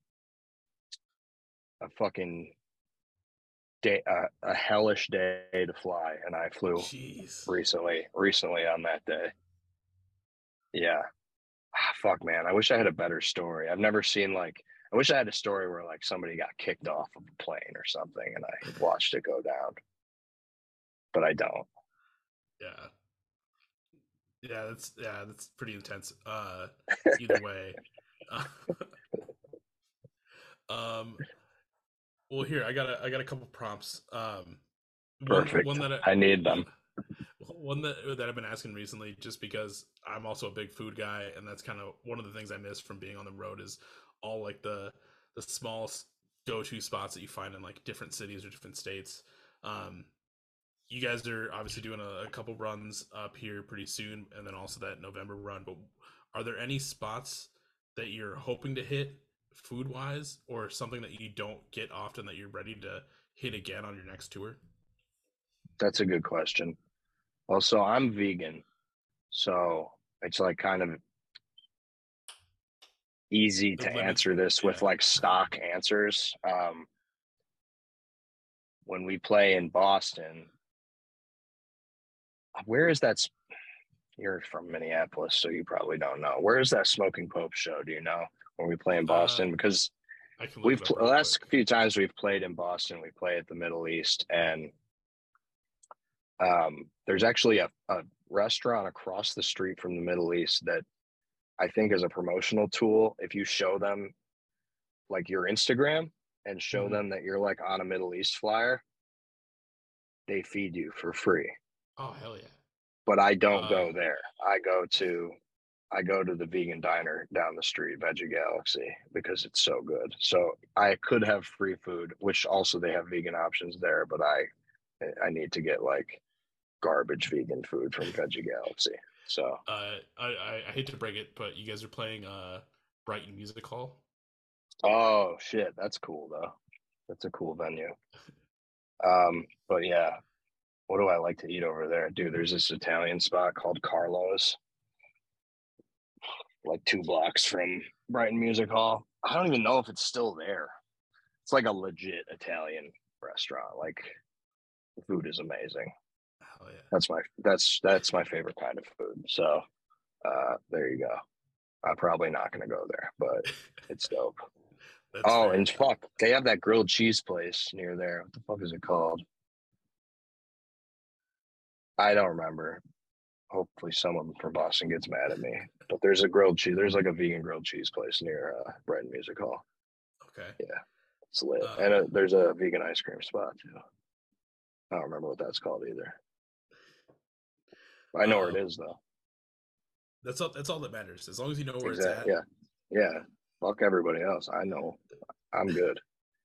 Speaker 2: fucking day, a hellish day to fly. And I flew recently on that day. Yeah. Fuck, man. I wish I had a better story. I've never seen like, I wish I had a story where like somebody got kicked off of a plane or something and I watched it go down, but I don't.
Speaker 1: Yeah, that's pretty intense. Either way. Well, here I got a couple prompts.
Speaker 2: Perfect.
Speaker 1: One that
Speaker 2: I need them.
Speaker 1: One that I've been asking recently, just because I'm also a big food guy, and that's kind of one of the things I miss from being on the road is all like the small go-to spots that you find in like different cities or different states. You guys are obviously doing a couple runs up here pretty soon, and then also that November run. But are there any spots that you're hoping to hit food-wise, or something that you don't get often that you're ready to hit again on your next tour?
Speaker 2: That's a good question. Well, so I'm vegan, so it's like kind of easy to answer this with like stock answers. When we play in Boston, where is that? You're from Minneapolis, so you probably don't know. Where is that Smoking Pope show? Do you know when we play in Boston? Because we've the last few times we've played in Boston, we play at the Middle East, and there's actually a restaurant across the street from the Middle East that I think is a promotional tool. If you show them like your Instagram and show them that you're like on a Middle East flyer, they feed you for free.
Speaker 1: Oh, hell yeah.
Speaker 2: But I don't go there. I go to the vegan diner down the street, Veggie Galaxy, because it's so good. So I could have free food, which also they have vegan options there, but I need to get like garbage vegan food from Veggie Galaxy. So
Speaker 1: I hate to break it, but you guys are playing Brighton Music Hall.
Speaker 2: Oh shit, that's cool though. That's a cool venue. But yeah, what do I like to eat over there? Dude, there's this Italian spot called Carlo's, like 2 blocks from Brighton Music Hall. I don't even know if it's still there. It's like a legit Italian restaurant. Like the food is amazing.
Speaker 1: yeah.
Speaker 2: That's my favorite kind of food. So there you go. I'm probably not gonna go there, but it's dope.
Speaker 1: That's
Speaker 2: Oh,
Speaker 1: fair.
Speaker 2: and fuck, they have that grilled cheese place near there. What the fuck is it called? I don't remember. Hopefully someone from Boston gets mad at me. But there's like a vegan grilled cheese place near Bread and Music Hall.
Speaker 1: Okay.
Speaker 2: Yeah, it's lit.
Speaker 1: Um,
Speaker 2: And there's a vegan ice cream spot too. I don't remember what that's called either. I know where it is though.
Speaker 1: That's all that matters. As long as you know where
Speaker 2: Exactly.
Speaker 1: it's at.
Speaker 2: Yeah. Fuck everybody else. I know. I'm good.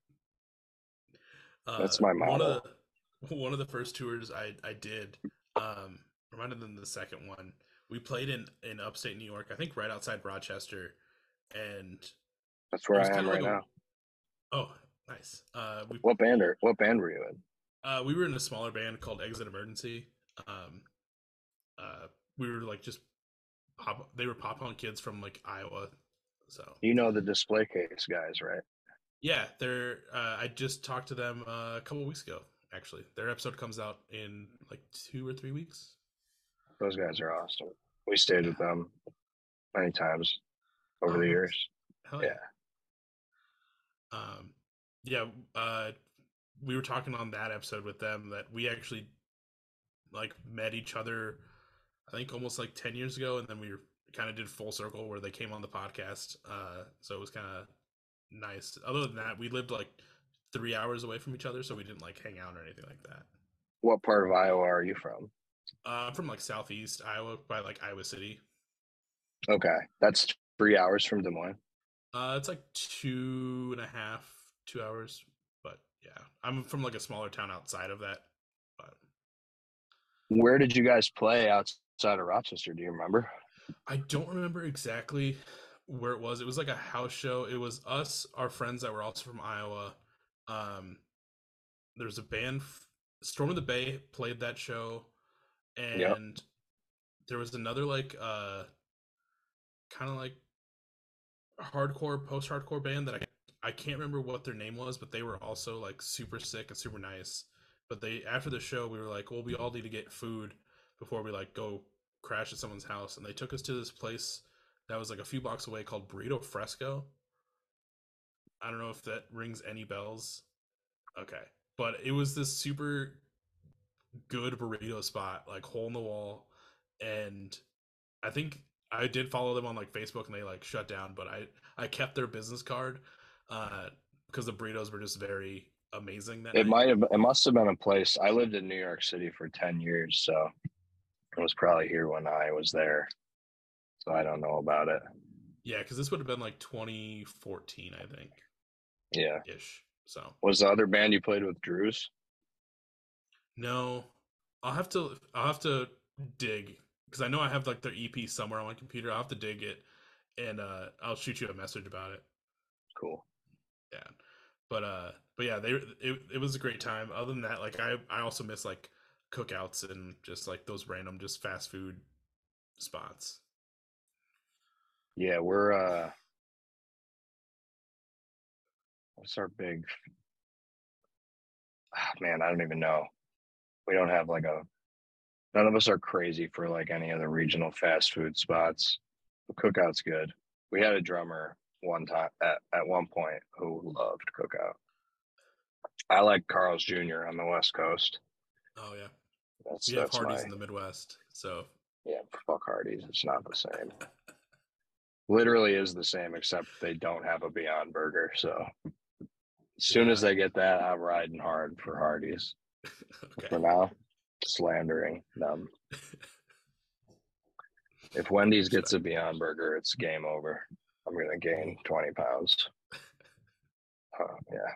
Speaker 2: That's my motto.
Speaker 1: One of the first tours I did, reminded them of the second one. We played in upstate New York, I think right outside Rochester, and
Speaker 2: That's
Speaker 1: it
Speaker 2: where
Speaker 1: was
Speaker 2: I
Speaker 1: kind
Speaker 2: am
Speaker 1: of
Speaker 2: right
Speaker 1: like
Speaker 2: now.
Speaker 1: oh, nice.
Speaker 2: What band were you in?
Speaker 1: We were in a smaller band called Exit Emergency. Um, we were like just they were pop punk kids from like Iowa, so
Speaker 2: You know the display case guys, right?
Speaker 1: yeah, they're. I just talked to them a couple weeks ago. Actually, their episode comes out in like 2 or 3 weeks.
Speaker 2: Those guys are awesome. We stayed
Speaker 1: Yeah.
Speaker 2: with them many times over
Speaker 1: Oh,
Speaker 2: the
Speaker 1: nice.
Speaker 2: years.
Speaker 1: Hell
Speaker 2: Yeah.
Speaker 1: yeah. Yeah. We were talking on that episode with them that we actually like met each other. I think almost like 10 years ago, and then we kind of did full circle where they came on the podcast. So it was kind of nice. Other than that, we lived like 3 hours away from each other, so we didn't like hang out or anything like that.
Speaker 2: What part of Iowa are you from?
Speaker 1: I'm from like southeast Iowa by like Iowa City.
Speaker 2: Okay. That's 3 hours from Des Moines.
Speaker 1: It's like 2.5, 2 hours. But yeah, I'm from like a smaller town outside of that. But
Speaker 2: Where did you guys play outside of Rochester? Do you remember?
Speaker 1: I don't remember exactly where it was. It was like a house show. It was us, our friends that were also from Iowa. There was a band, Storm of the Bay played that show,
Speaker 2: Yep.
Speaker 1: and there was another like kind of like hardcore, post-hardcore band that I can't remember what their name was, but they were also like super sick and super nice. But they after the show, we were like, well, we all need to get food before we like go crash at someone's house, and they took us to this place that was like a few blocks away called Burrito Fresco. I don't know if that rings any bells. Okay, but it was this super good burrito spot, like hole in the wall, and I think I did follow them on like Facebook, and they like shut down, but I kept their business card because the burritos were just very amazing that night.
Speaker 2: It must have been a place. I lived in New York City for 10 years, so it was probably here when I was there. So I don't know about it.
Speaker 1: Yeah, because this would have been like 2014, I think,
Speaker 2: Yeah.
Speaker 1: ish. So
Speaker 2: Was the other band you played with Drew's?
Speaker 1: no, I'll have to dig because I know I have like their EP somewhere on my computer. I'll have to dig it, and I'll shoot you a message about it.
Speaker 2: Cool.
Speaker 1: Yeah, but yeah, it was a great time. Other than that, like I also miss like cookouts and just like those random just fast food spots.
Speaker 2: Yeah, what's our big man, I don't even know. We don't have like none of us are crazy for like any of the regional fast food spots. The cookout's good. We had a drummer one time at one point who loved cookout. I like Carl's Jr. on the West Coast.
Speaker 1: Oh yeah,
Speaker 2: That's
Speaker 1: we have
Speaker 2: that's
Speaker 1: Hardee's
Speaker 2: my
Speaker 1: in the Midwest, so
Speaker 2: yeah, fuck Hardee's. It's not the same. Literally is the same, except they don't have a Beyond Burger. So as soon as
Speaker 1: Yeah.
Speaker 2: they get that, I'm riding hard for Hardee's.
Speaker 1: Okay.
Speaker 2: For now, slandering them. If Wendy's gets a Beyond Burger, it's game over. I'm gonna gain 20 pounds. Yeah.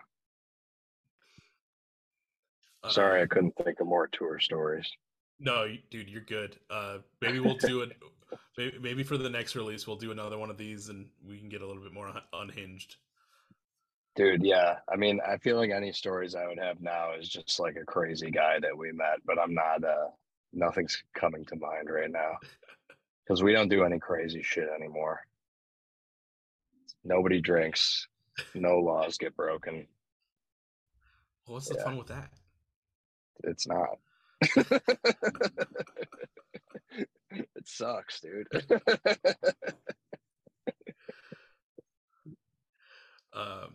Speaker 2: Sorry, I couldn't think of more tour stories.
Speaker 1: No, dude, you're good. Maybe we'll do it. Maybe for the next release, we'll do another one of these, and we can get a little bit more unhinged.
Speaker 2: Dude, yeah. I mean, I feel like any stories I would have now is just like a crazy guy that we met, but I'm not, nothing's coming to mind right now because we don't do any crazy shit anymore. Nobody drinks, no laws get broken.
Speaker 1: Well, what's the fun with that?
Speaker 2: It's not. It sucks, dude.
Speaker 1: um,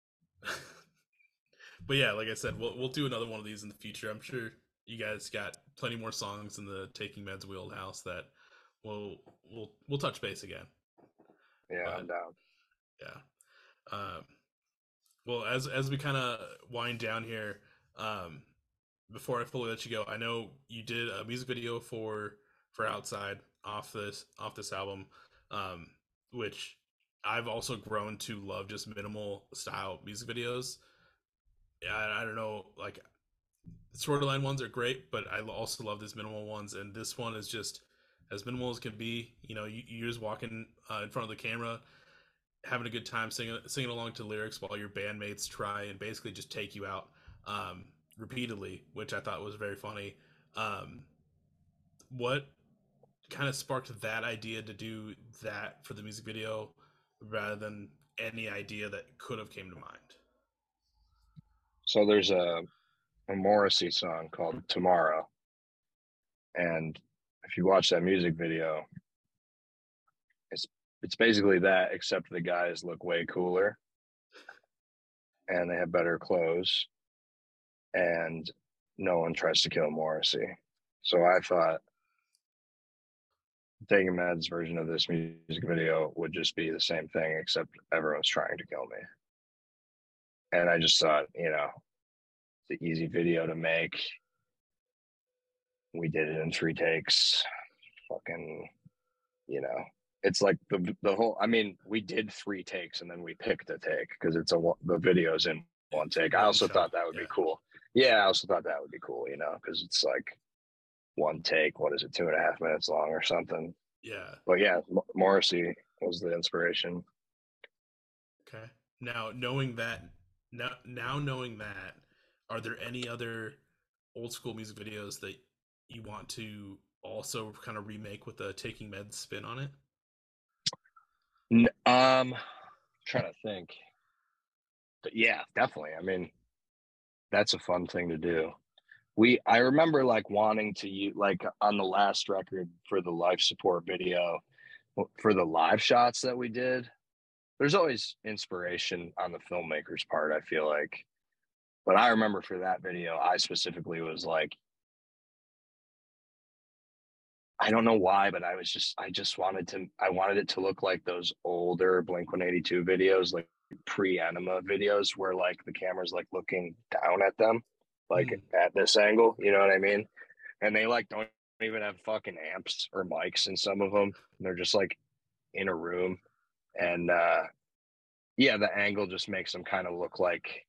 Speaker 1: but yeah, like I said, we'll do another one of these in the future. I'm sure you guys got plenty more songs in the Taking Meds wheelhouse that we'll we'll touch base again.
Speaker 2: Yeah,
Speaker 1: But
Speaker 2: I'm down.
Speaker 1: yeah, well, as we kind of wind down here, um, before I fully let you go, I know you did a music video for Outside off this album, um, which I've also grown to love just minimal style music videos. I don't know, like storyline ones are great, but I also love these minimal ones, and this one is just as minimal as can be. You know, you're just walking in front of the camera, having a good time singing along to lyrics while your bandmates try and basically just take you out repeatedly, which I thought was very funny. Um, what kind of sparked that idea to do that for the music video rather than any idea that could have came to mind?
Speaker 2: So there's a Morrissey song called Tomorrow. And if you watch that music video, it's it's basically that, except the guys look way cooler and they have better clothes, and no one tries to kill Morrissey. So I thought Taking Meds version of this music video would just be the same thing, except everyone's trying to kill me. And I just thought, the easy video to make. We did it in 3 takes. Fucking, it's like the whole. I mean, we did 3 takes and then we picked a take because the video's in 1 take. I also thought that would be cool. Yeah, I also thought that would be cool, because it's like 1 take. What is it, 2.5 minutes long or something?
Speaker 1: Yeah.
Speaker 2: But yeah, Morrissey was the inspiration.
Speaker 1: Okay. Now knowing that, are there any other old school music videos that you want to also kind of remake with the Taking Meds spin on it?
Speaker 2: Trying to think. But yeah, definitely. I mean, that's a fun thing to do. I remember like wanting to use, like on the last record for the life support video, for the live shots that we did. There's always inspiration on the filmmaker's part, I feel like. But I remember for that video, I specifically was like, I don't know why, but I wanted it to look like those older Blink-182 videos, like pre-Enema videos where like the camera's like looking down at them, like at this angle, you know what I mean? And they like don't even have fucking amps or mics in some of them. They're just like in a room. And yeah, the angle just makes them kind of look like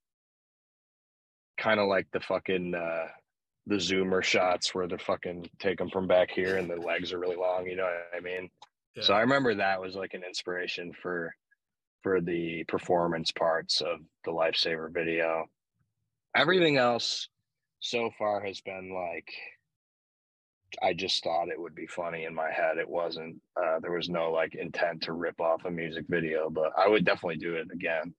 Speaker 2: the fucking the zoomer shots where they're fucking take them from back here and the legs are really long, you know what I mean? Yeah. So I remember that was like an inspiration for the performance parts of the Lifesaver video. Everything else so far has been like, I just thought it would be funny in my head. It wasn't, there was no like intent to rip off a music video, but I would definitely do it again.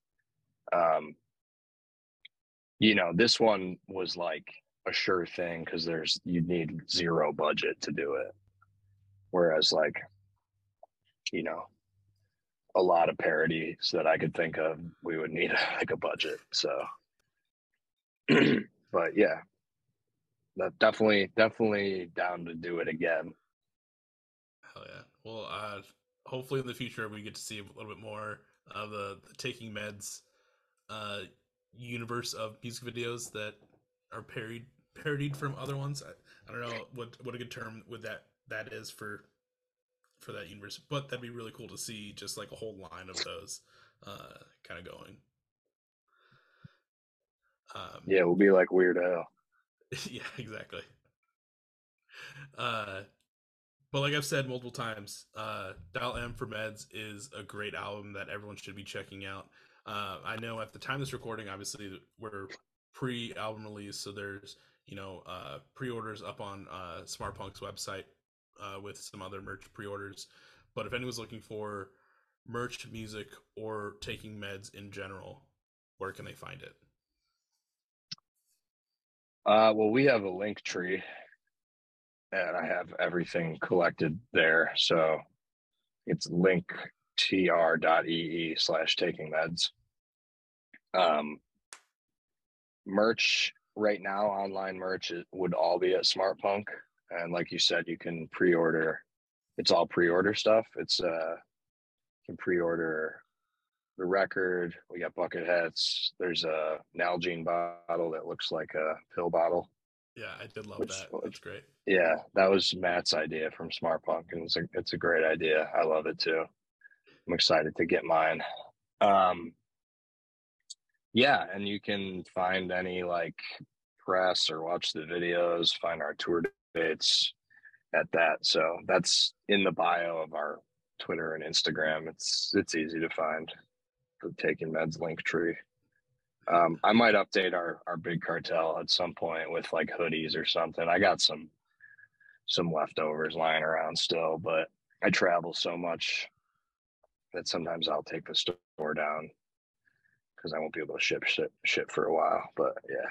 Speaker 2: This one was like a sure thing because you'd need 0 budget to do it. Whereas like, a lot of parodies that I could think of, we would need like a budget. So, but yeah, that definitely down to do it again.
Speaker 1: Hell yeah. Well, hopefully in the future we get to see a little bit more of the Taking Meds universe of music videos that are parodied from other ones. I don't know what a good term would that is for that universe, but that'd be really cool to see just like a whole line of those kind of going.
Speaker 2: Yeah, we'll be like Weird Al.
Speaker 1: Yeah, exactly. But like I've said multiple times, Dial M for Meds is a great album that everyone should be checking out. I know at the time of this recording, obviously we're pre-album release, so there's pre-orders up on Smart Punk's website with some other merch pre-orders. But if anyone's looking for merch, music, or Taking Meds in general, where can they find it?
Speaker 2: Well, we have a link tree and I have everything collected there. So it's linktr.ee/takingmeds. Merch right now, online merch, it would all be at Smart Punk. And like you said, you can pre-order. It's all pre-order stuff. You can pre-order the record. We got bucket hats. There's a Nalgene bottle that looks like a pill bottle.
Speaker 1: Yeah, I did love that. That's great.
Speaker 2: Yeah, that was Matt's idea from Smart Punk, and it's a great idea. I love it too. I'm excited to get mine. Yeah, and you can find any like press or watch the videos, find our tour dates at that. So that's in the bio of our Twitter and Instagram. It's easy to find the Taking Meds link tree. I might update our big cartel at some point with like hoodies or something. I got some leftovers lying around still, but I travel so much that sometimes I'll take the store down because I won't be able to ship for a while. But yeah.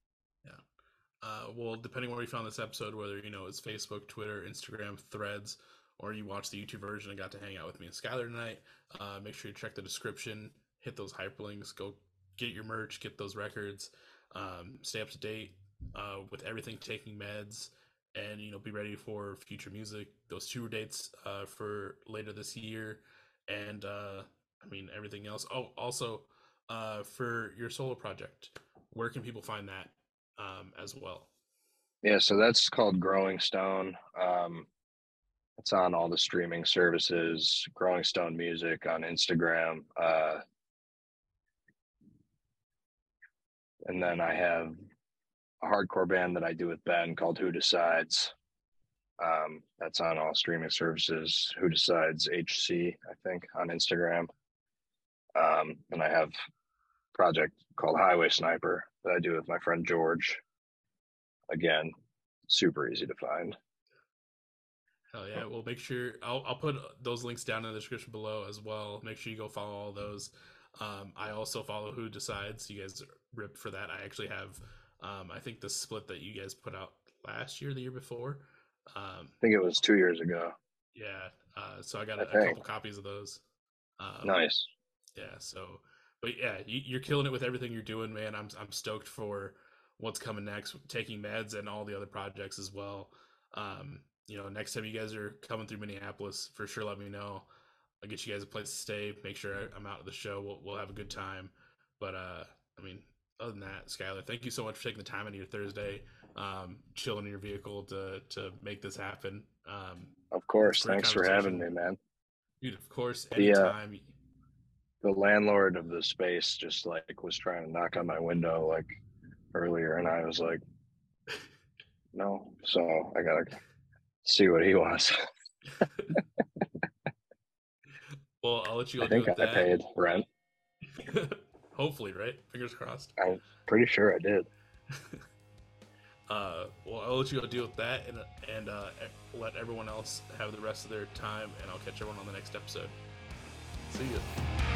Speaker 1: Well, depending on where you found this episode, whether it's Facebook, Twitter, Instagram, Threads, or you watched the YouTube version and got to hang out with me and Skylar tonight, make sure you check the description, hit those hyperlinks, go get your merch, get those records, stay up to date with everything Taking Meds, and be ready for future music. Those tour dates for later this year, and everything else. Oh, also for your solo project, where can people find that as well?
Speaker 2: Yeah, so that's called Growing Stone. It's on all the streaming services. Growing Stone Music on Instagram. And then I have a hardcore band that I do with Ben called Who Decides. That's on all streaming services. Who Decides HC, I think, on Instagram. And I have a project called Highway Sniper that I do with my friend George. Again, super easy to find.
Speaker 1: Hell yeah. Well, make sure I'll put those links down in the description below as well. Make sure you go follow all those. I also follow Who Decides. You guys ripped for that. I actually have I think the split that you guys put out last year, the year before.
Speaker 2: I think it was 2 years ago.
Speaker 1: Yeah. So I got a couple copies of those.
Speaker 2: Nice.
Speaker 1: Yeah. So, but yeah, you're killing it with everything you're doing, man. I'm stoked for what's coming next, Taking Meds and all the other projects as well. Next time you guys are coming through Minneapolis, for sure, let me know. I'll get you guys a place to stay. Make sure I'm out at the show. We'll have a good time. But other than that, Skylar, thank you so much for taking the time on your Thursday, chilling in your vehicle to make this happen.
Speaker 2: Of course, thanks for having me, man.
Speaker 1: Dude, of course, anytime.
Speaker 2: The landlord of the space just was trying to knock on my window earlier, and I was like, no. So I gotta see what he wants.
Speaker 1: Well, I'll let you go.
Speaker 2: I think I paid rent.
Speaker 1: Hopefully, right? Fingers crossed.
Speaker 2: I'm pretty sure I did.
Speaker 1: Well, I'll let you go deal with that and let everyone else have the rest of their time, and I'll catch everyone on the next episode. See ya.